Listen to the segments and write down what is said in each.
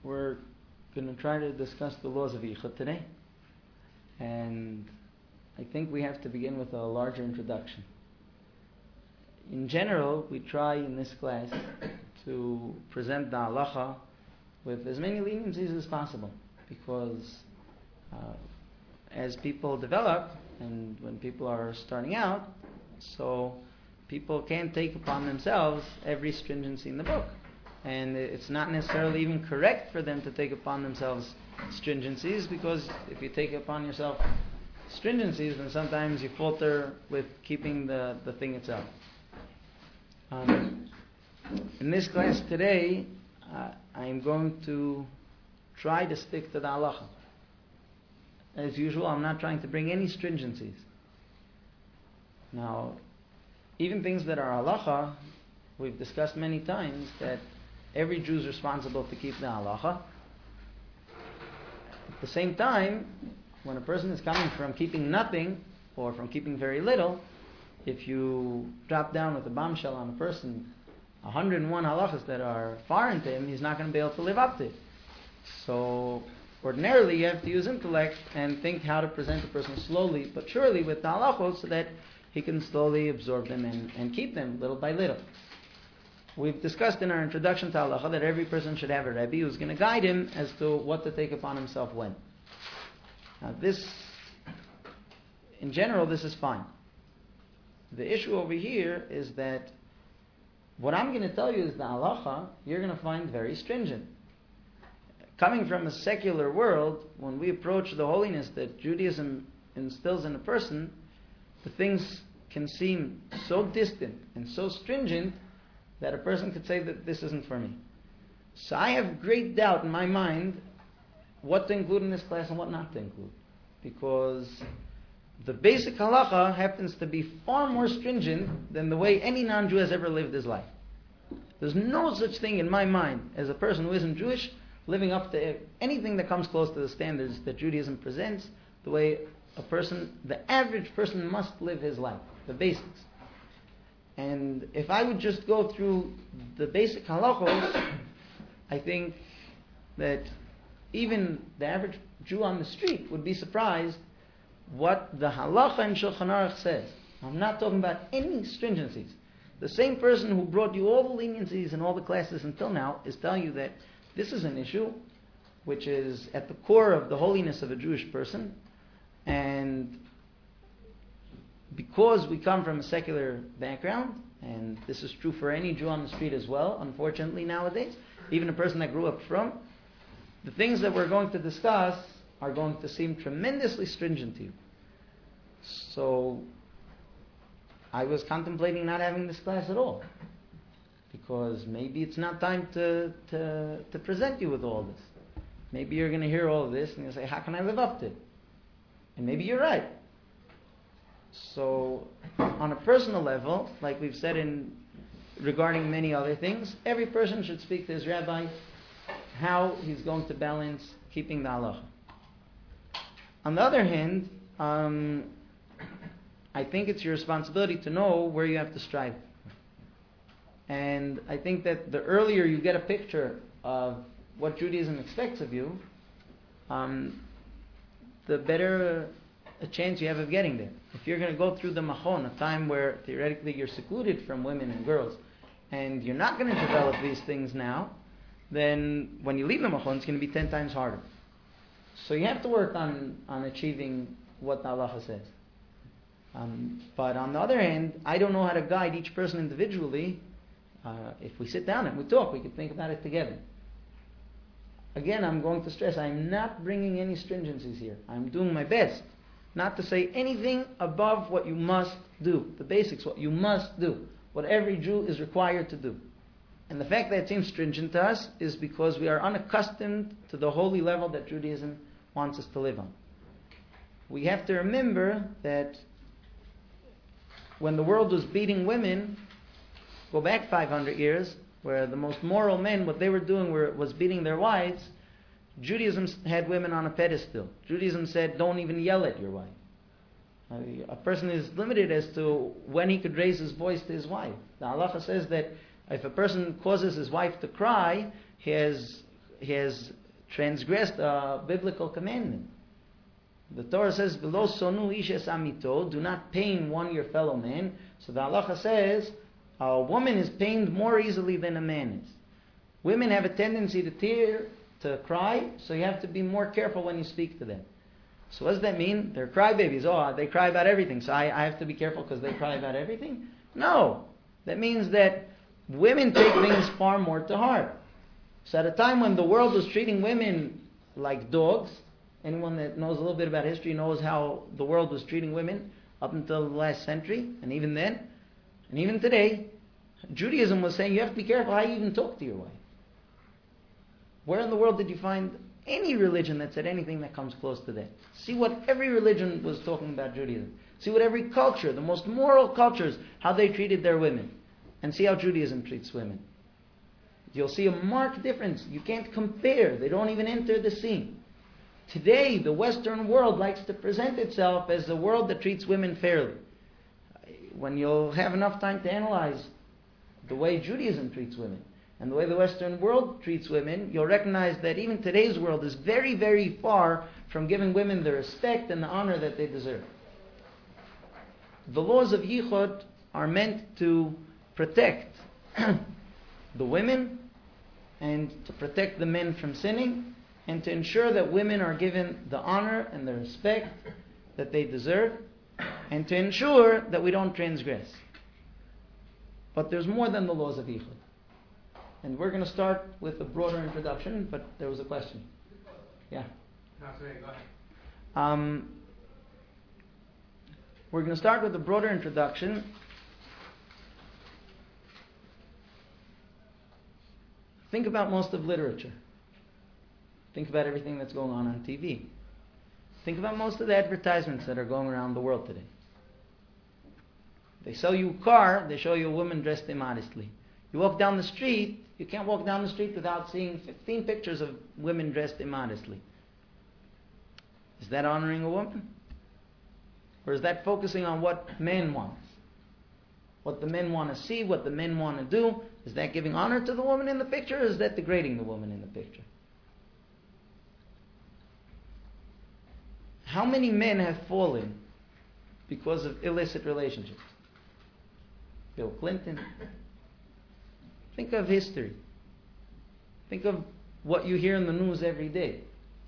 We're going to try to discuss the laws of Yichud today, and I think we have to begin with a larger introduction. In general, we try in this class to present the halacha with as many leniencies as possible, because as people develop and when people are starting out, so people can't take upon themselves every stringency in the book. And it's not necessarily even correct for them to take upon themselves stringencies, because if you take upon yourself stringencies, then sometimes you falter with keeping the thing itself. In this class today, I am going to try to stick to the halacha. As usual, I'm not trying to bring any stringencies. Now, even things that are halacha, we've discussed many times that every Jew is responsible to keep the halacha. At the same time, when a person is coming from keeping nothing or from keeping very little, if you drop down with a bombshell on a person 101 halachas that are foreign to him, he's not going to be able to live up to it. So ordinarily you have to use intellect and think how to present a person slowly but surely with the halachos, so that he can slowly absorb them and keep them little by little. We've discussed in our introduction to halacha that every person should have a rebbe who's going to guide him as to what to take upon himself when. Now this, in general, this is fine. The issue over here is that what I'm going to tell you is the halacha you're going to find very stringent. Coming from a secular world, when we approach the holiness that Judaism instills in a person, the things can seem so distant and so stringent that a person could say that this isn't for me. So I have great doubt in my mind what to include in this class and what not to include, because the basic halacha happens to be far more stringent than the way any non-Jew has ever lived his life. There's no such thing in my mind as a person who isn't Jewish living up to anything that comes close to the standards that Judaism presents, the way a person, the average person, must live his life, the basics. And if I would just go through the basic halachos, I think that even the average Jew on the street would be surprised what the halacha in Shulchan Aruch says. I'm not talking about any stringencies. The same person who brought you all the leniencies in all the classes until now is telling you that this is an issue which is at the core of the holiness of a Jewish person, and because we come from a secular background, and this is true for any Jew on the street as well, unfortunately nowadays, even a person that grew up from, the things that we're going to discuss are going to seem tremendously stringent to you. So I was contemplating not having this class at all, because maybe it's not time to present you with all this. Maybe you're going to hear all of this and you'll say, how can I live up to it? And maybe you're right. So on a personal level, like we've said regarding many other things, every person should speak to his rabbi how he's going to balance keeping the halacha. On the other hand, I think it's your responsibility to know where you have to strive. And I think that the earlier you get a picture of what Judaism expects of you, the better a chance you have of getting there. If you're going to go through the machon, a time where theoretically you're secluded from women and girls, and you're not going to develop these things now, then when you leave the machon, it's going to be 10 times harder. So you have to work on achieving what the halacha says. But on the other hand, I don't know how to guide each person individually. If we sit down and we talk, we could think about it together. Again, I'm going to stress, I'm not bringing any stringencies here. I'm doing my best not to say anything above what you must do. The basics, what you must do. What every Jew is required to do. And the fact that it seems stringent to us is because we are unaccustomed to the holy level that Judaism wants us to live on. We have to remember that when the world was beating women, go back 500 years, where the most moral men, what they were doing was beating their wives, Judaism had women on a pedestal. Judaism said, don't even yell at your wife. A person is limited as to when he could raise his voice to his wife. The halacha says that if a person causes his wife to cry, he has transgressed a biblical commandment. The Torah says, "V'lo sonu ish es amito," do not pain one your fellow man. So the halacha says, a woman is pained more easily than a man is. Women have a tendency to cry, so you have to be more careful when you speak to them. So what does that mean? They're crybabies. Oh, they cry about everything, so I have to be careful because they cry about everything? No. That means that women take things far more to heart. So at a time when the world was treating women like dogs, anyone that knows a little bit about history knows how the world was treating women up until the last century, and even then, and even today, Judaism was saying you have to be careful how you even talk to your wife. Where in the world did you find any religion that said anything that comes close to that? See what every religion was talking about Judaism. See what every culture, the most moral cultures, how they treated their women. And see how Judaism treats women. You'll see a marked difference. You can't compare. They don't even enter the scene. Today, the Western world likes to present itself as a world that treats women fairly. When you'll have enough time to analyze the way Judaism treats women and the way the Western world treats women, you'll recognize that even today's world is very, very far from giving women the respect and the honor that they deserve. The laws of Yichud are meant to protect the women and to protect the men from sinning and to ensure that women are given the honor and the respect that they deserve and to ensure that we don't transgress. But there's more than the laws of Yichud. And we're going to start with a broader introduction, but there was a question. Yeah? No, sorry, go ahead. We're going to start with a broader introduction. Think about most of literature. Think about everything that's going on TV. Think about most of the advertisements that are going around the world today. They sell you a car, they show you a woman dressed immodestly. You walk down the street, you can't walk down the street without seeing 15 pictures of women dressed immodestly. Is that honoring a woman? Or is that focusing on what men want? What the men want to see, what the men want to do? Is that giving honor to the woman in the picture, or is that degrading the woman in the picture? How many men have fallen because of illicit relationships? Bill Clinton. Think of history. Think of what you hear in the news every day.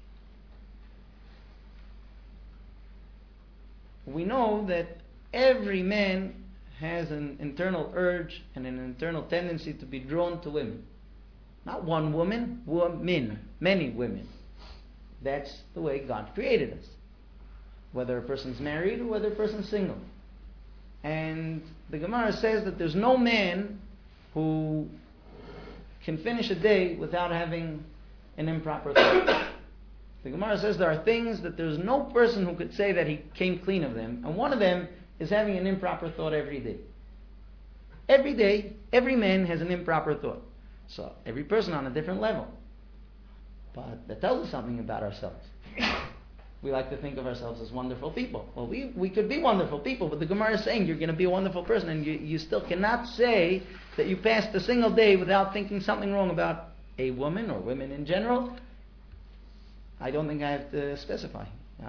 We know that every man has an internal urge and an internal tendency to be drawn to women. Not one woman, women, many women. That's the way God created us. Whether a person's married or whether a person's single. And the Gemara says that there's no man who can finish a day without having an improper thought. The Gemara says there are things that there's no person who could say that he came clean of them, and one of them is having an improper thought every day. Every day, every man has an improper thought. So, every person on a different level. But that tells us something about ourselves. We like to think of ourselves as wonderful people. Well, we could be wonderful people, but the Gemara is saying you're going to be a wonderful person, and you still cannot say that you passed a single day without thinking something wrong about a woman or women in general. I don't think I have to specify.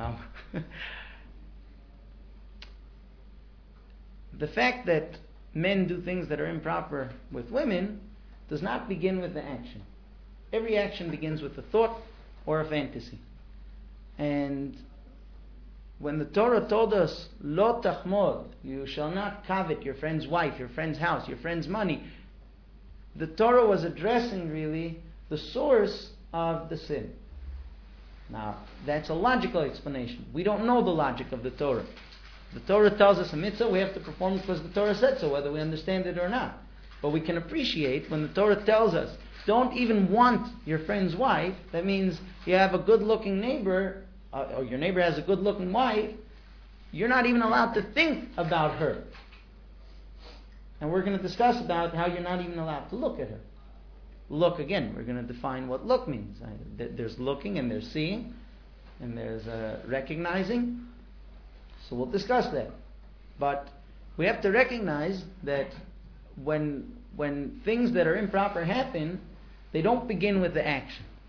The fact that men do things that are improper with women does not begin with the action. Every action begins with a thought or a fantasy. And when the Torah told us, Lo tachmod, you shall not covet your friend's wife, your friend's house, your friend's money, the Torah was addressing really the source of the sin. Now, that's a logical explanation. We don't know the logic of the Torah. The Torah tells us a mitzvah, we have to perform it because the Torah said so, whether we understand it or not. But we can appreciate when the Torah tells us, don't even want your friend's wife. That means you have a good-looking neighbor, or your neighbor has a good-looking wife, you're not even allowed to think about her. And we're going to discuss about how you're not even allowed to look at her. Look, again, we're going to define what look means. There's looking and there's seeing and there's recognizing. So we'll discuss that. But we have to recognize that when things that are improper happen, they don't begin with the action.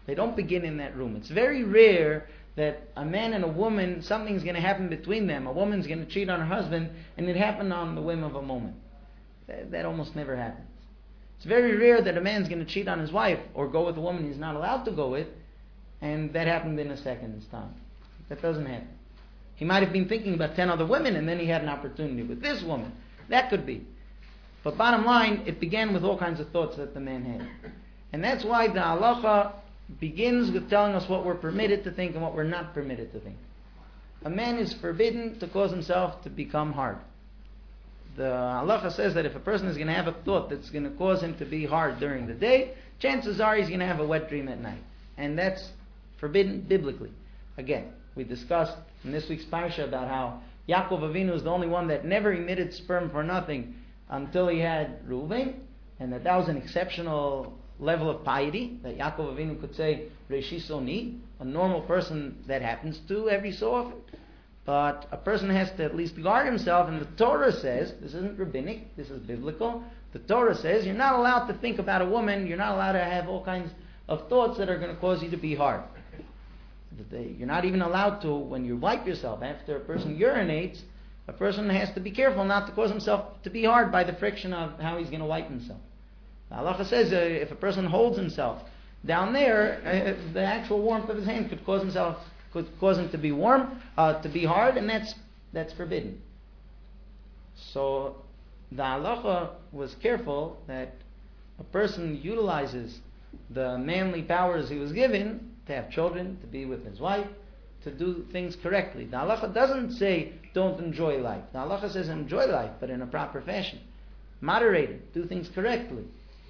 They don't begin in that room. It's very rare that a man and a woman, something's going to happen between them. A woman's going to cheat on her husband, and it happened on the whim of a moment. That almost never happens. It's very rare that a man's going to cheat on his wife or go with a woman he's not allowed to go with, and that happened in a second's time. That doesn't happen. He might have been thinking about 10 other women, and then he had an opportunity with this woman. That could be. But bottom line, it began with all kinds of thoughts that the man had. And that's why the halacha begins with telling us what we're permitted to think and what we're not permitted to think. A man is forbidden to cause himself to become hard. The halacha says that if a person is going to have a thought that's going to cause him to be hard during the day, chances are he's going to have a wet dream at night. And that's forbidden biblically. Again, we discussed in this week's parsha about how Yaakov Avinu is the only one that never emitted sperm for nothing until he had Reuven, and that was an exceptional level of piety, that Yaakov Avinu could say, Reishi Soni, a normal person that happens to every so often. But a person has to at least guard himself, and the Torah says, this isn't rabbinic, this is biblical, the Torah says you're not allowed to think about a woman, you're not allowed to have all kinds of thoughts that are going to cause you to be hard. You're not even allowed to, when you wipe yourself, after a person urinates, a person has to be careful not to cause himself to be hard by the friction of how he's going to wipe himself. The halacha says if a person holds himself down there, the actual warmth of his hand could cause him to be warm, to be hard, and that's forbidden. So the halacha was careful that a person utilizes the manly powers he was given to have children, to be with his wife, to do things correctly. The halacha doesn't say don't enjoy life. The halacha says enjoy life, but in a proper fashion. Moderate it. Do things correctly.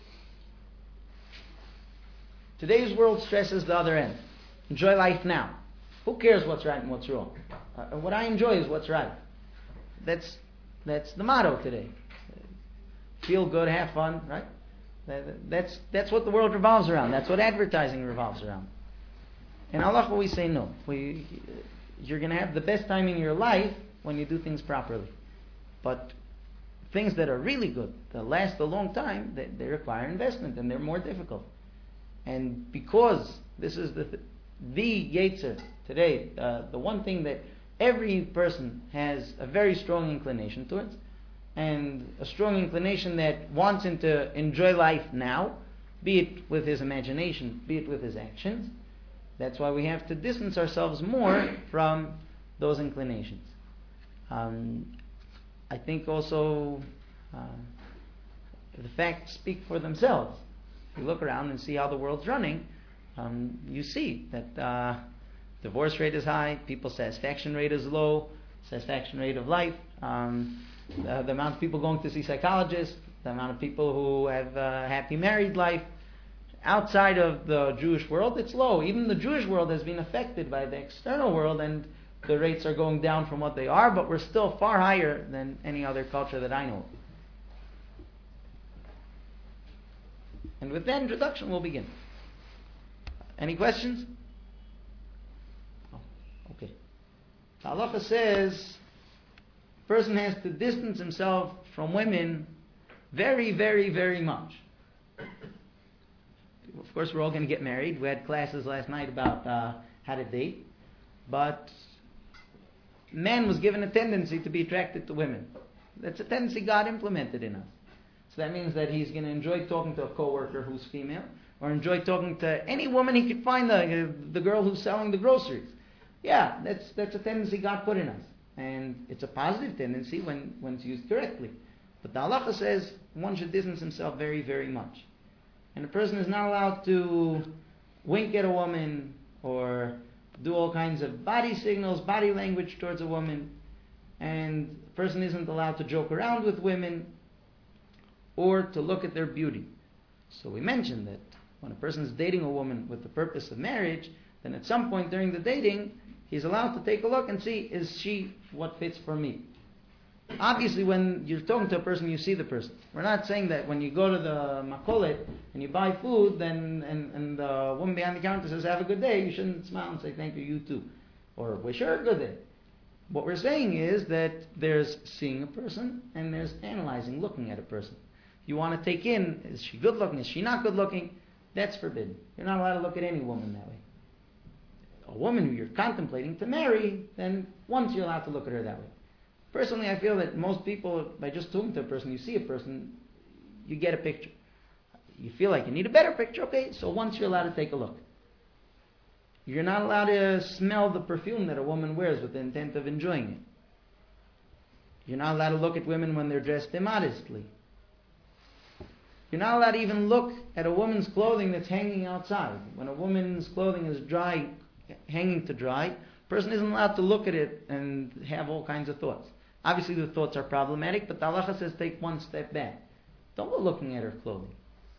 Today's world stresses the other end. Enjoy life now. Who cares what's right and what's wrong? What I enjoy is what's right. That's the motto today. Feel good, have fun, right? That's what the world revolves around. That's what advertising revolves around. And halacha we say no. You're going to have the best time in your life when you do things properly. But things that are really good, that last a long time, they require investment and they're more difficult. And because this is the Yetzer today, the one thing that every person has a very strong inclination towards, and a strong inclination that wants him to enjoy life now, be it with his imagination, be it with his actions. That's why we have to distance ourselves more from those inclinations. I think also the facts speak for themselves. If you look around and see how the world's running, you see that divorce rate is high, people's satisfaction rate is low, satisfaction rate of life, the amount of people going to see psychologists, the amount of people who have a happy married life. Outside of the Jewish world, it's low. Even the Jewish world has been affected by the external world, and the rates are going down from what they are, but we're still far higher than any other culture that I know of. And with that introduction, we'll begin. Any questions? Oh, okay. The halacha says a person has to distance himself from women very, very, very much. Of course, we're all going to get married. We had classes last night about how to date. But man was given a tendency to be attracted to women. That's a tendency God implemented in us. So that means that he's going to enjoy talking to a coworker who's female, or enjoy talking to any woman he could find, the girl who's selling the groceries. Yeah, that's a tendency God put in us. And it's a positive tendency when it's used correctly. But the halacha says one should distance himself very, very much. And a person is not allowed to wink at a woman or do all kinds of body signals, body language towards a woman. And a person isn't allowed to joke around with women or to look at their beauty. So we mentioned that when a person is dating a woman with the purpose of marriage, then at some point during the dating, he's allowed to take a look and see, is she what fits for me? Obviously, when you're talking to a person, you see the person. We're not saying that when you go to the makolet and you buy food, then and the woman behind the counter says, have a good day, you shouldn't smile and say, thank you, you too. Or wish her a good day. What we're saying is that there's seeing a person and there's analyzing, looking at a person. You want to take in, is she good looking, is she not good looking? That's forbidden. You're not allowed to look at any woman that way. A woman who you're contemplating to marry, then once you're allowed to look at her that way. Personally, I feel that most people, by just talking to a person, you see a person, you get a picture. You feel like you need a better picture, okay, so once you're allowed to take a look. You're not allowed to smell the perfume that a woman wears with the intent of enjoying it. You're not allowed to look at women when they're dressed immodestly. You're not allowed to even look at a woman's clothing that's hanging outside. When a woman's clothing is dry, hanging to dry, a person isn't allowed to look at it and have all kinds of thoughts. Obviously the thoughts are problematic, but the halacha says take one step back. Don't go looking at her clothing.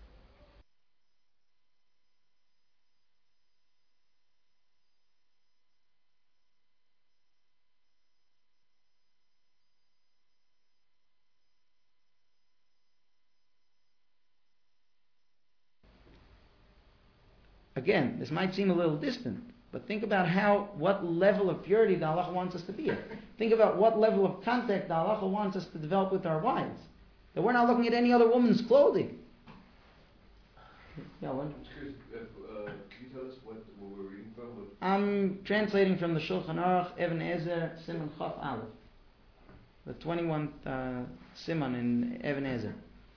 Again, this might seem a little distant, but think about what level of purity the halacha wants us to be at. Think about what level of contact the halacha wants us to develop with our wives. That we're not looking at any other woman's clothing. Yeah, what? Can you tell us what we're reading from? I'm translating from the Shulchan Aruch, Even Ezer, Siman Chaf Aleph. The 21th Siman in Even Ezer.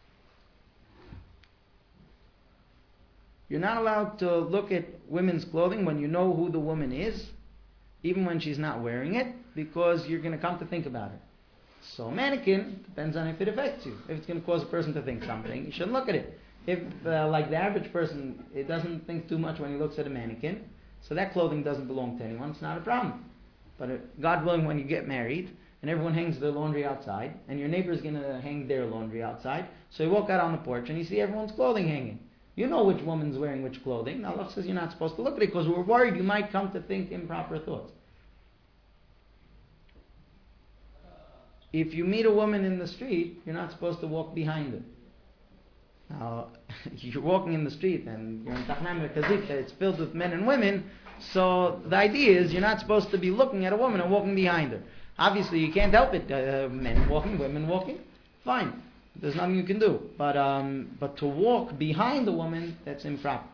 You're not allowed to look at women's clothing when you know who the woman is, even when she's not wearing it, because you're going to come to think about her. So a mannequin, depends on if it affects you. If it's going to cause a person to think something, you shouldn't look at it. If, like the average person, it doesn't think too much when he looks at a mannequin, so that clothing doesn't belong to anyone, it's not a problem. But God willing, when you get married, and everyone hangs their laundry outside, and your neighbor's going to hang their laundry outside, so you walk out on the porch and you see everyone's clothing hanging. You know which woman's wearing which clothing. Now Allah says you're not supposed to look at it because we're worried you might come to think improper thoughts. If you meet a woman in the street, you're not supposed to walk behind her. Now, you're walking in the street and you're in Tachnam Kazikta, it's filled with men and women, so the idea is you're not supposed to be looking at a woman and walking behind her. Obviously you can't help it, men walking, women walking, fine. There's nothing you can do. But to walk behind the woman, that's improper.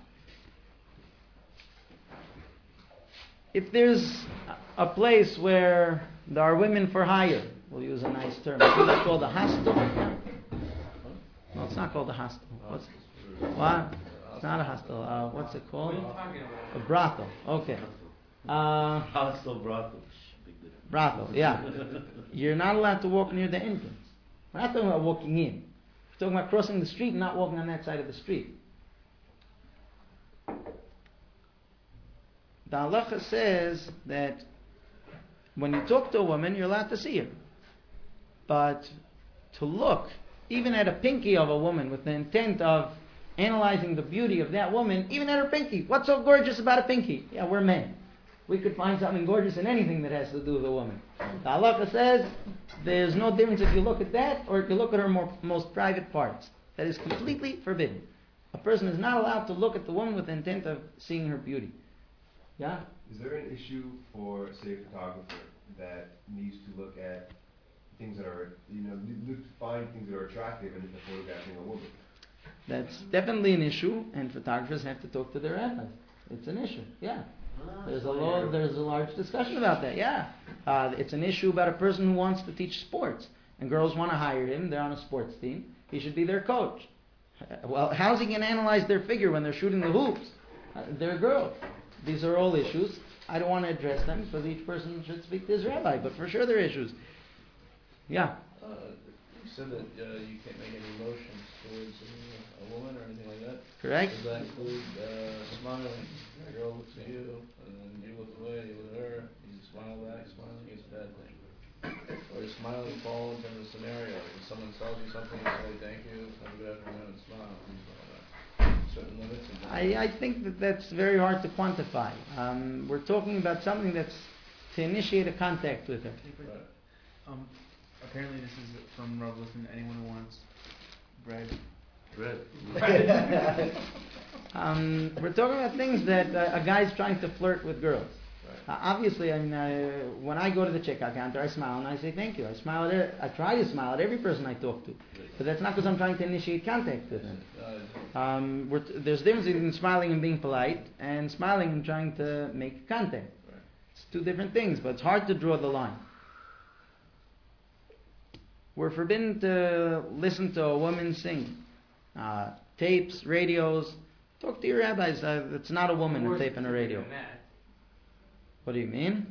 If there's a place where there are women for hire, we'll use a nice term. Is that called a hostel? No, it's not called a hostel. What? It's not a hostel. What's it called? A brothel. Okay. Hostel, brothel. Brothel, yeah. You're not allowed to walk near the entrance. We're not talking about walking in. We're talking about crossing the street and not walking on that side of the street. The halacha says that when you talk to a woman, you're allowed to see her. But to look, even at a pinky of a woman with the intent of analyzing the beauty of that woman, even at her pinky. What's so gorgeous about a pinky? Yeah, we're men. We could find something gorgeous in anything that has to do with a woman. The halacha says there's no difference if you look at that or if you look at her most private parts. That is completely forbidden. A person is not allowed to look at the woman with the intent of seeing her beauty. Yeah? Is there an issue for, say, a photographer that needs to look at things that are, look to find things that are attractive in photographing a woman? That's definitely an issue, and photographers have to talk to their rabbis. It's an issue, yeah. There's a large discussion about that, yeah. It's an issue about a person who wants to teach sports, and girls want to hire him, they're on a sports team, he should be their coach. Well, how's he going to analyze their figure when they're shooting the hoops? They're girls. These are all issues. I don't want to address them, because each person should speak to his rabbi, but for sure they're issues. Yeah? You said that you can't make any motions towards a woman or anything like that. Correct? Does that include smiling? A girl looks at you, and then you look away, you look at her, you smile back, smiling is a bad thing. Or is smiling fall into a scenario? If someone tells you something, you say thank you, have a good afternoon, and smile. Certain limits. I think that's very hard to quantify. We're talking about something that's to initiate a contact with her. Right. Apparently this is from Rav Listen. Anyone who wants bread? Bread. We're talking about things that a guy's trying to flirt with girls. Right. Obviously, I mean, when I go to the checkout counter, I smile and I say thank you. I smile at I try to smile at every person I talk to, but that's not because I'm trying to initiate contact with them. There's a difference between smiling and being polite, and smiling and trying to make contact. It's two different things, but it's hard to draw the line. We're forbidden to listen to a woman sing. Tapes, radios. Talk to your rabbis. It's not a woman, a tape and a radio. What do you mean?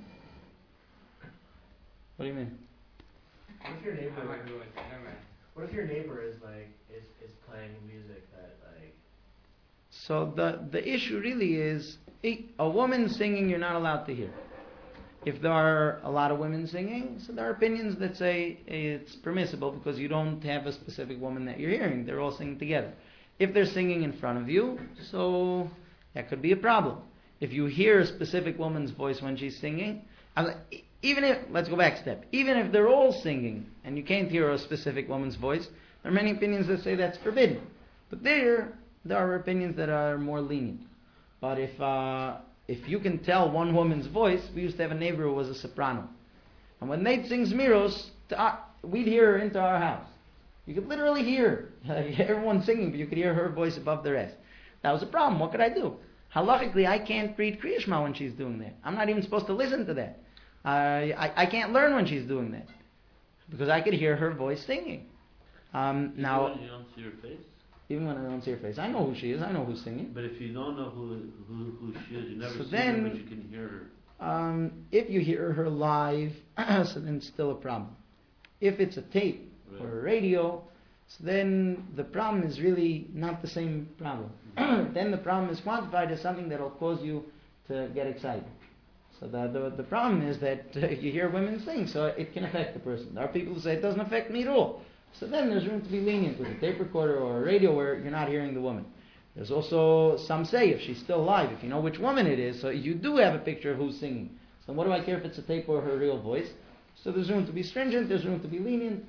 What do you mean? What if your neighbor? What if your neighbor is playing music that like? So the issue really is a woman singing you're not allowed to hear. If there are a lot of women singing, so there are opinions that say it's permissible because you don't have a specific woman that you're hearing. They're all singing together. If they're singing in front of you, so that could be a problem. If you hear a specific woman's voice when she's singing, even if, let's go back a step, even if they're all singing and you can't hear a specific woman's voice, there are many opinions that say that's forbidden. But there are opinions that are more lenient. But if you can tell one woman's voice, we used to have a neighbor who was a soprano. And when they'd sing Zmiros, we'd hear her into our house. You could literally hear everyone singing, but you could hear her voice above the rest. That was a problem. What could I do? Halachically, I can't read Kriya Shema when she's doing that. I'm not even supposed to listen to that. I can't learn when she's doing that. Because I could hear her voice singing. Now, Even when you don't see her face? Even when I don't see her face. I know who she is. I know who's singing. But if you don't know who she is, you never So see then, her, but you can hear her. If you hear her live, so then it's still a problem. If it's a tape or a radio, so then the problem is really not the same problem. Then the problem is quantified as something that will cause you to get excited. So the problem is that you hear women sing, so it can affect the person. There are people who say it doesn't affect me at all. So then there's room to be lenient with a tape recorder or a radio where you're not hearing the woman. There's also, some say, if she's still alive, if you know which woman it is, so you do have a picture of who's singing. So what do I care if it's a tape or her real voice? So there's room to be stringent, there's room to be lenient.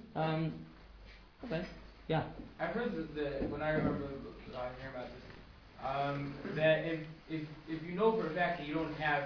Okay, yeah. I've heard when I remember hearing about this, that if you know for a fact that you don't have,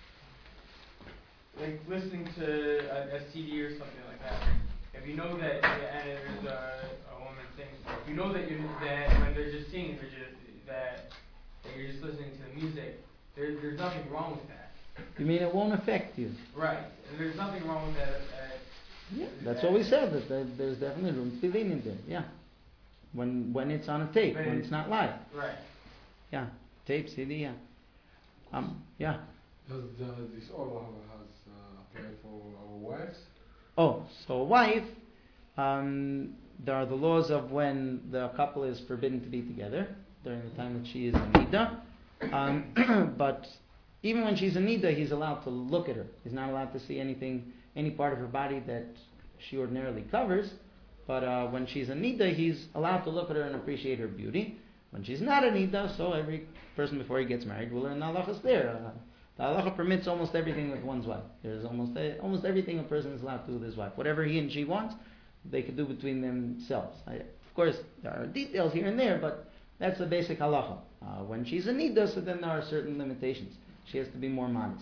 like listening to a CD or something like that, if you know that and there's a woman singing, if you know that when they're just singing, that you're just listening to the music, there's nothing wrong with that. You mean it won't affect you? Right. And there's nothing wrong with that. Yeah, that's what we said. That there's definitely room to be lenient there. Yeah, when it's on a tape, when it's not live. Right. Yeah, tape, CD. Yeah. Yeah. Does this all has apply for our wives? Oh, so a wife, there are the laws of when the couple is forbidden to be together during the time that she is in Nida. But even when she's in Nida, he's allowed to look at her. He's not allowed to see any part of her body that she ordinarily covers. But when she's in Nida, he's allowed to look at her and appreciate her beauty. When she's not in Nida, so every person before he gets married will learn the halachas there. The halacha permits almost everything with one's wife. There's almost everything a person is allowed to do with his wife. Whatever he and she wants, they could do between themselves. Of course, there are details here and there, but that's the basic halacha. When she's in Nida, so then there are certain limitations. She has to be more modest.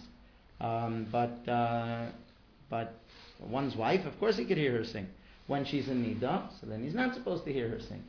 But one's wife, of course he could hear her sing. When she's in Nida, so then he's not supposed to hear her sing.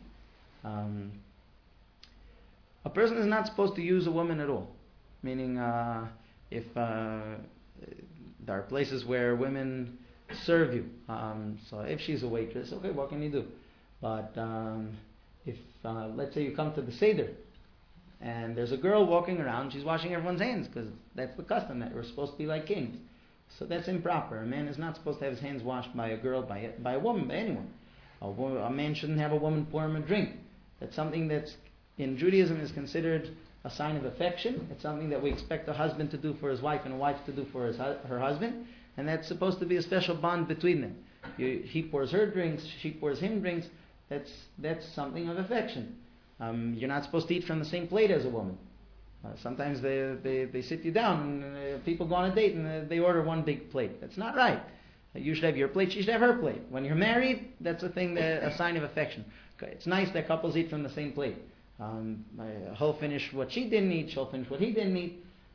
A person is not supposed to use a woman at all. Meaning, if there are places where women serve you. So if she's a waitress, okay, what can you do? But if, let's say you come to the Seder, and there's a girl walking around, she's washing everyone's hands, because that's the custom, that we're supposed to be like kings. So that's improper. A man is not supposed to have his hands washed by a girl, by a woman, by anyone. A man shouldn't have a woman pour him a drink. That's something that's, in Judaism, is considered a sign of affection. It's something that we expect a husband to do for his wife and a wife to do for her husband. And that's supposed to be a special bond between them. He pours her drinks, she pours him drinks. That's something of affection. You're not supposed to eat from the same plate as a woman. Sometimes they sit you down and people go on a date and they order one big plate. That's not right. You should have your plate, she should have her plate. When you're married, that's a sign of affection. Okay, it's nice that couples eat from the same plate. He'll finish what she didn't eat, she'll finish what he didn't eat.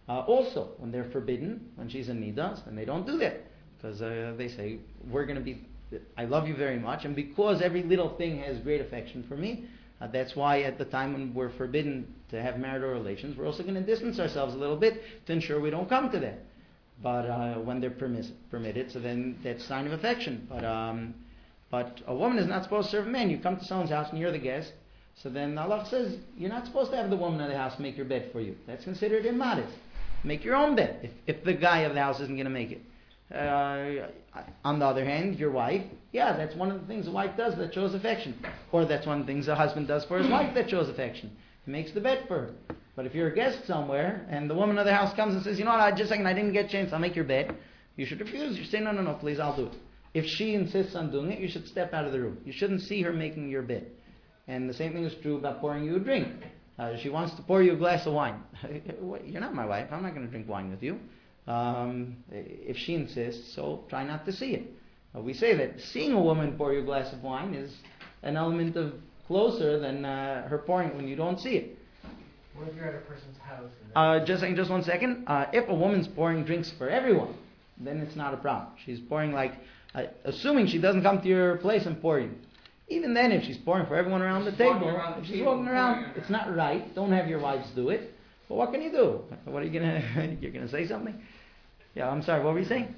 Also, when they're forbidden, when she's in nidas, then they don't do that. Because they say, I love you very much, and because every little thing has great affection for me, that's why at the time when we're forbidden to have marital relations, we're also going to distance ourselves a little bit to ensure we don't come to that. But when they're permitted, so then that's a sign of affection. But a woman is not supposed to serve a man. You come to someone's house and you're the guest, so then Allah says you're not supposed to have the woman of the house make your bed for you. That's considered immodest. Make your own bed if the guy of the house isn't going to make it. On the other hand, your wife, that's one of the things a wife does that shows affection. Or that's one of the things a husband does for his wife that shows affection. He makes the bed for her. But if you're a guest somewhere and the woman of the house comes and says, you know what, just a second, I didn't get a chance, I'll make your bed, you should refuse. You say, no, please, I'll do it. If she insists on doing it, you should step out of the room. You shouldn't see her making your bed. And the same thing is true about pouring you a drink. She wants to pour you a glass of wine. You're not my wife. I'm not going to drink wine with you. If she insists, so try not to see it. We say that seeing a woman pour you a glass of wine is an element of closer than her pouring it when you don't see it. What if you're at a person's house? Just 1 second. If a woman's pouring drinks for everyone, then it's not a problem. She's pouring assuming she doesn't come to your place and pour you. Even then, if she's pouring for everyone around the table, if she's walking around, it's not right. Don't have your wives do it. But what can you do? What are you gonna? You're gonna say something? Yeah, I'm sorry. What were you saying?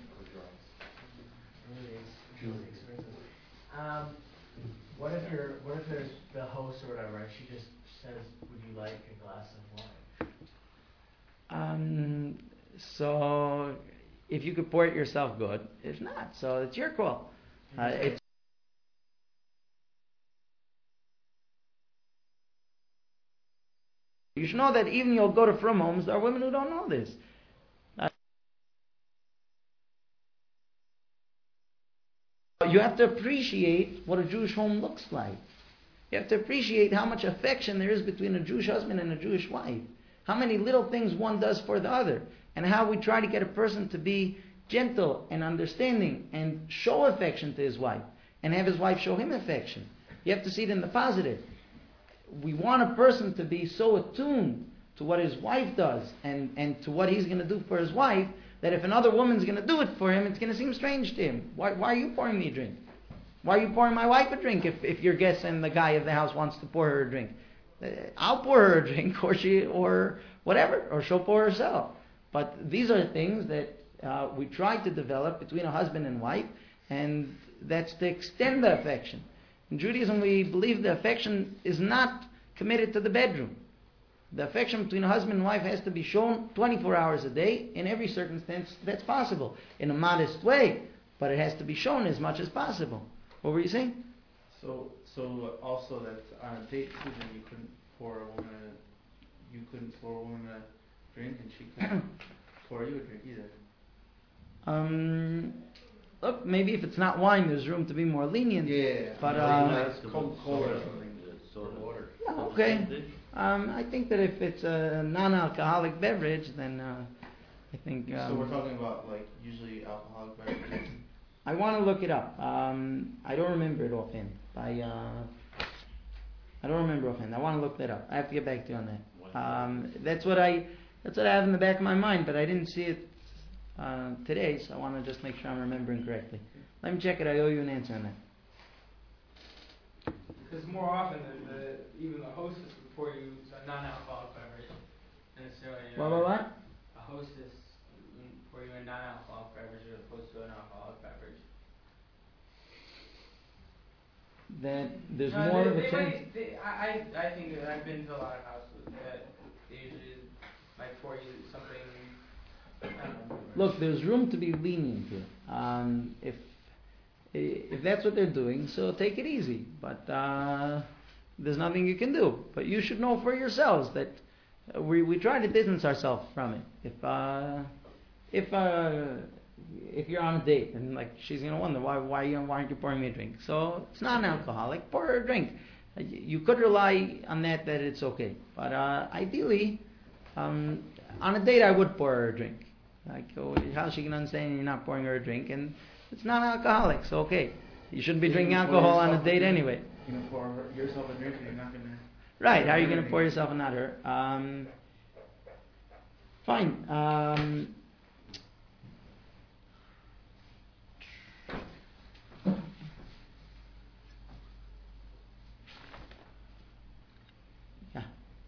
What if there's the host or whatever, and she just says, "Would you like a glass of wine?" So if you could pour it yourself, good. If not, so it's your call. You should know that even you'll go to frum homes, there are women who don't know this. You have to appreciate what a Jewish home looks like. You have to appreciate how much affection there is between a Jewish husband and a Jewish wife. How many little things one does for the other. And how we try to get a person to be gentle and understanding and show affection to his wife. And have his wife show him affection. You have to see it in the positive. We want a person to be so attuned to what his wife does and to what he's going to do for his wife, that if another woman's going to do it for him, it's going to seem strange to him. Why are you pouring me a drink? Why are you pouring my wife a drink if your guest and the guy of the house wants to pour her a drink? I'll pour her a drink, or whatever, or she'll pour herself. But these are things that we try to develop between a husband and wife, and that's to extend the affection. In Judaism, we believe the affection is not committed to the bedroom. The affection between a husband and wife has to be shown 24 hours a day in every circumstance that's possible, in a modest way, but it has to be shown as much as possible. What were you saying? So also that on a date too, then you couldn't pour a woman a drink, and she couldn't pour you a drink either. Look, maybe if it's not wine, there's room to be more lenient. Yeah. But Coca-Cola or something. Soda water. Yeah, okay. I think that if it's a non-alcoholic beverage, then I think. So we're talking about usually alcoholic beverages. I want to look it up. I don't remember it offhand. I don't remember offhand. I want to look that up. I have to get back to you on that. That's what I have in the back of my mind, but I didn't see it today, so I want to just make sure I'm remembering correctly. Let me check it. I owe you an answer on that. Because more often, even the hostess would pour you a non-alcoholic beverage. Necessarily. What? A hostess would pour you a non-alcoholic beverage as opposed to an alcoholic beverage. That there's more of a chance. I think that I've been to a lot of houses that they usually might pour you something. I don't know. Look, there's room to be lenient here. If that's what they're doing, so take it easy. But there's nothing you can do. But you should know for yourselves that we try to distance ourselves from it. If you're on a date and she's gonna wonder why aren't you pouring me a drink? So it's non-alcoholic. Pour her a drink. You could rely on that it's okay. But ideally, on a date, I would pour her a drink. How she can understand you're not pouring her a drink, and it's non-alcoholic, so okay. You shouldn't be drinking alcohol on a date anyway. You're gonna pour yourself a drink, and you're not gonna. Right? How are you gonna pour yourself and not her? Fine. Yeah.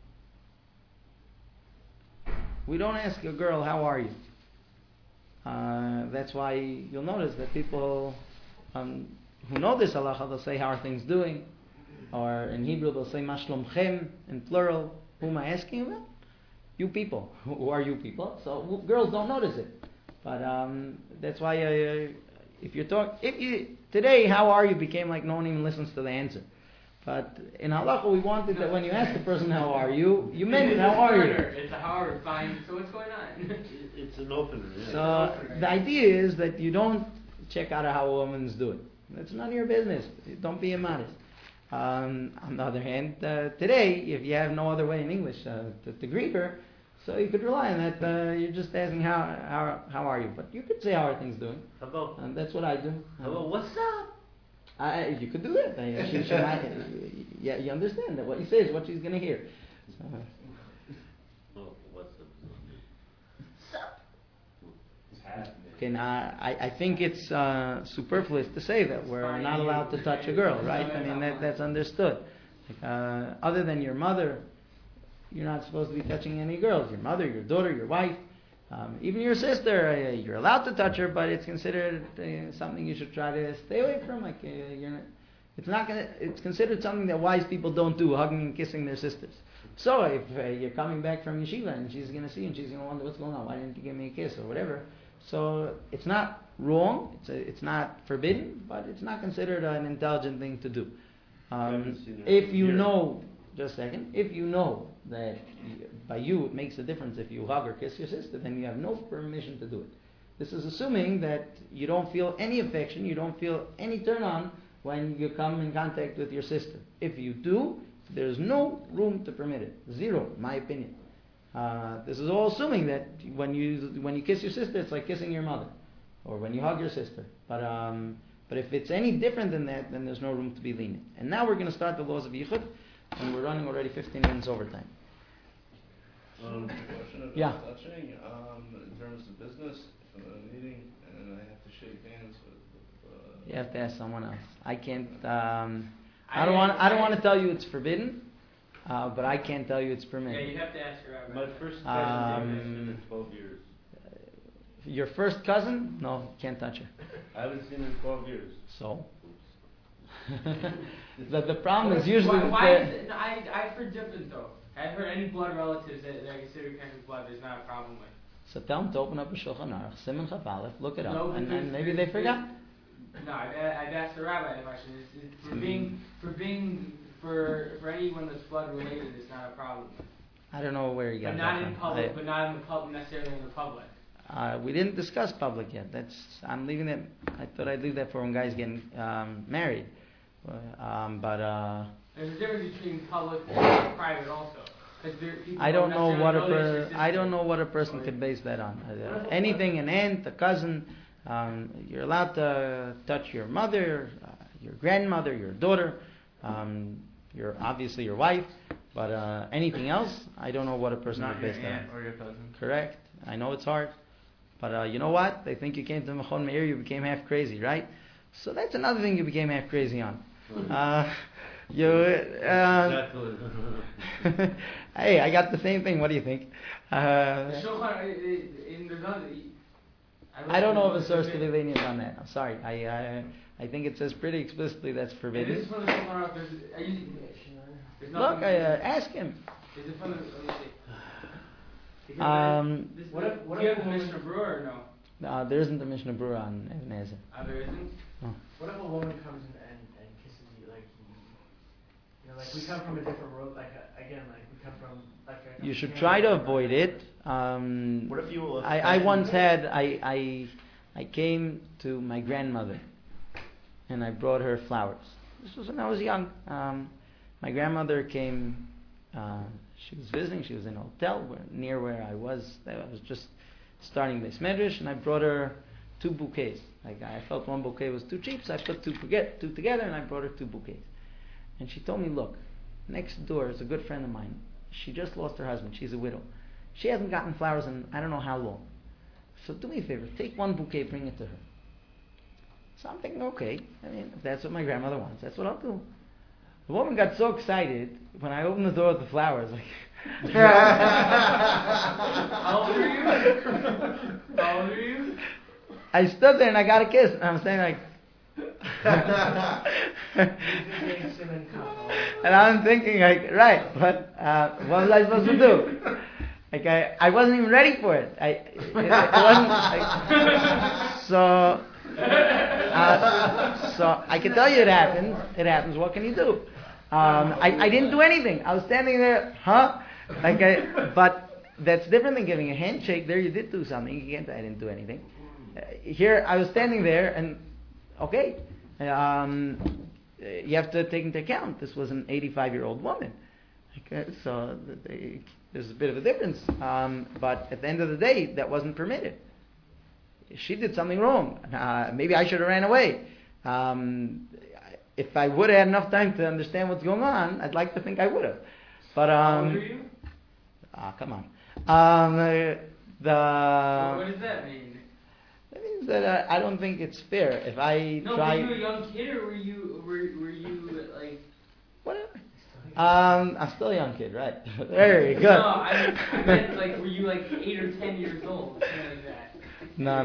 We don't ask a girl, how are you? That's why you'll notice that people who know this halacha, they'll say, how are things doing? Or in Hebrew, they'll say, ma shlomchem, in plural. Who am I asking about? You people. Who are you people? So girls don't notice it. But that's why today, how are you became like no one even listens to the answer. But in halacha, we wanted that when you ask the person, how are you, you meant, how are you? It's a hard fine. So what's going on? It's an opener. Yeah. So the idea is that you don't check out how a woman's doing. That's none of your business. Don't be immodest. On the other hand, today, if you have no other way in English to greet her, so you could rely on that. You're just asking how are you, but you could say how are things doing. How about, And that's what I do. how about what's up? You could do that. You understand that what you say is what she's going to hear. So, Oh, what's up? okay, now I think it's superfluous to say that we're not allowed to touch a girl, right? I mean that's understood. Other than your mother, you're not supposed to be touching any girls. Your mother, your daughter, your wife, even your sister, you're allowed to touch her, but it's considered something you should try to stay away from. It's considered something that wise people don't do, hugging and kissing their sisters. So if you're coming back from yeshiva and she's going to see you and she's going to wonder what's going on, why didn't you give me a kiss or whatever? So it's not wrong, it's not forbidden, but it's not considered an intelligent thing to do. If you know, just a second, if you know that by you it makes a difference if you hug or kiss your sister, then you have no permission to do it. This is assuming that you don't feel any affection, you don't feel any turn on when you come in contact with your sister. If you do, there's no room to permit it. Zero, in my opinion. This is all assuming that when you kiss your sister, it's like kissing your mother, or when you hug your sister. But if it's any different than that, then there's no room to be lenient. And now we're going to start the laws of Yichud, and we're running already 15 minutes overtime. Question about Yeah. touching, in terms of business, if I'm at a meeting and I have to shake hands with You have to ask someone else. I can't. I don't want to tell you it's forbidden, but I can't tell you it's Yeah, permitted. you have to ask her. My first cousin has been in 12 years. Your first cousin? No, can't touch her. I haven't seen her in 12 years. So. the problem is usually. Why is it? No, I've heard different though. I've heard any blood relatives that I consider kind of blood. There's not a problem with. So tell them to open up a Shulchan Aruch, Siman Chaf Aleph, look it up, No, and maybe they forgot. No, I've asked the rabbi the question. For anyone that's blood related, it's not a problem. I don't know where you got But that not from. in public. But not in the public necessarily in the public. We didn't discuss public yet. I'm leaving that. I thought I'd leave that for when guys getting married. But There's a difference between public and private also. I don't know what a person could base that on. Anything, an aunt, a cousin, you're allowed to touch your mother, your grandmother, your daughter, obviously your wife, but anything else, I don't know what a person Not could your base that aunt on. or your cousin. Correct. I know it's hard, but you know what? They think you came to Mechon Meir, you became half crazy, right? So that's another thing you became half crazy on. Exactly. Hey, I got the same thing. What do you think? The I don't know if it's source to be lenient on that. I'm sorry. I think it says pretty explicitly that's forbidden. This is from the Shulchan Aruch. There's Look, nothing. ask him. Is it from the? Let me see. What if Do you have a the woman- Mishnah Berurah or no? There isn't a Mishnah Berurah on Even Ezer. There isn't. What if a woman comes in and kisses you, like we come from a different road, we come from You should try to avoid it. What if you I once had I came to my grandmother and I brought her flowers. This was when I was young. My grandmother came. She was visiting. She was in a hotel near where I was. I was just starting Beis Medrash, and I brought her 2 bouquets. Like I felt one bouquet was too cheap, so I put two together, and I brought her 2 bouquets. And she told me, "Look, next door is a good friend of mine. She just lost her husband. She's a widow. She hasn't gotten flowers in I don't know how long. So do me a favor, take one bouquet, bring it to her. So I'm thinking, okay, I mean, if that's what my grandmother wants, that's what I'll do. The woman got so excited when I opened the door with the flowers, like. How old are you? How old are you? I stood there and I got a kiss, and I'm saying like. And I'm thinking like, right, but what was I supposed to do? Like I wasn't even ready for it. It wasn't like, so I can tell you it happens. It happens. What can you do? I didn't do anything. I was standing there, but that's different than giving a handshake. There you did do something. I didn't do anything. Here I was standing there and okay. You have to take into account this was an 85-year-old woman. Okay, so there's a bit of a difference. But at the end of the day, that wasn't permitted. She did something wrong. Maybe I should have ran away. If I would have had enough time to understand what's going on, I'd like to think I would have. But How old are you? Come on. What does that mean? That means that I don't think it's fair if I try. Were you a young kid or were you like? Whatever. I'm still a young kid, right? Very good. No, I meant like were you like 8 or 10 years old, something like that? No.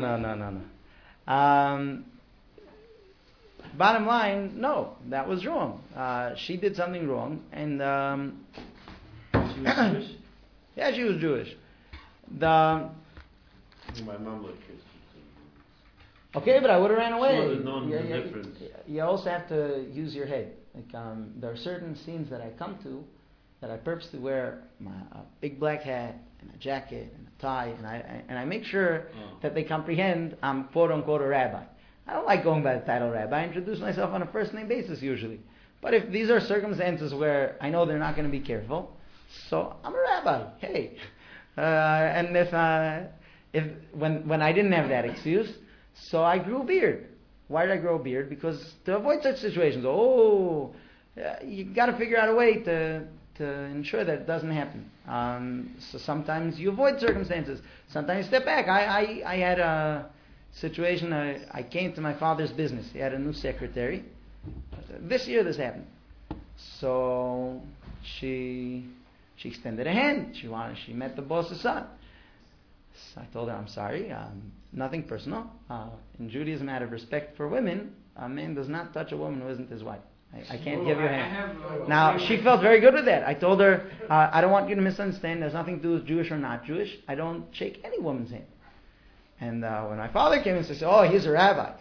Bottom line, no, that was wrong. She did something wrong, and She was Jewish? yeah, she was Jewish. My mom would kiss Okay, but I would have ran away. She would have known the difference. You also have to use your head. Like there are certain scenes that I come to that I purposely wear a big black hat and a jacket and a tie, and I make sure that they comprehend I'm quote unquote a rabbi. I don't like going by the title rabbi. I introduce myself on a first name basis usually. But if these are circumstances where I know they're not going to be careful, so I'm a rabbi. Hey, and if when I didn't have that excuse. So I grew a beard. Why did I grow a beard? Because to avoid such situations. You got to figure out a way to ensure that it doesn't happen. So sometimes you avoid circumstances. Sometimes you step back. I had a situation. I came to my father's business. He had a new secretary. This year this happened. So she extended a hand. She met the boss's son. So I told her, I'm sorry, nothing personal. In Judaism, out of respect for women, a man does not touch a woman who isn't his wife. I can't give you a hand. Now, she felt very good with that. I told her, I don't want you to misunderstand. There's nothing to do with Jewish or not Jewish. I don't shake any woman's hand. And when my father came and said, oh, he's a rabbi.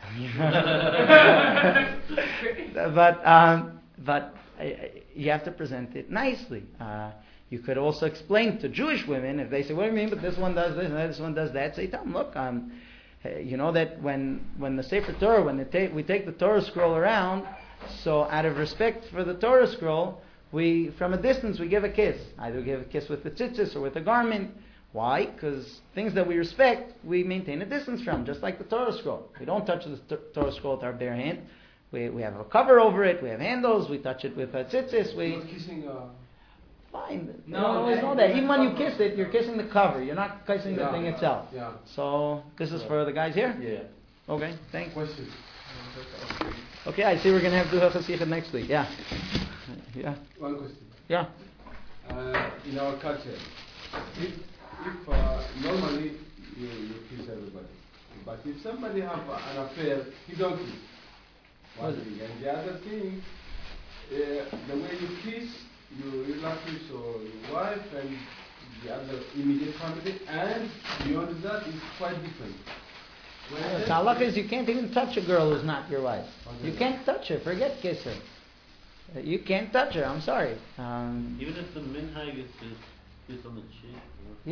But you have to present it nicely. You could also explain to Jewish women, if they say, what do you mean, but this one does this and this one does that, say, tell them, look, you know that when the Sefer Torah, we take the Torah scroll around, so out of respect for the Torah scroll, from a distance, we give a kiss. Either give a kiss with the tzitzis or with a garment. Why? Because things that we respect, we maintain a distance from, just like the Torah scroll. We don't touch the Torah scroll with our bare hand. We have a cover over it, we have handles, we touch it with a tzitzis. Not kissing Fine. You don't always know that. Even when you kiss it, you're kissing the cover. You're not kissing the thing itself. Yeah. So, this is for the guys here? Yeah. Okay, thanks. Question. Okay, I see we're going to have to do Hilchos Yichud next week. Yeah. Yeah. One question. Yeah. In our culture, if normally you kiss everybody, but if somebody have an affair, he don't kiss. One thing. And the other thing, the way you kiss, your relatives or your wife and the other immediate family, and beyond that, it's quite different. The halakha is you can't even touch a girl who's not your wife. Okay. You can't touch her. Forget kiss her. You can't touch her. I'm sorry. Even if the minhag is just kiss on the cheek.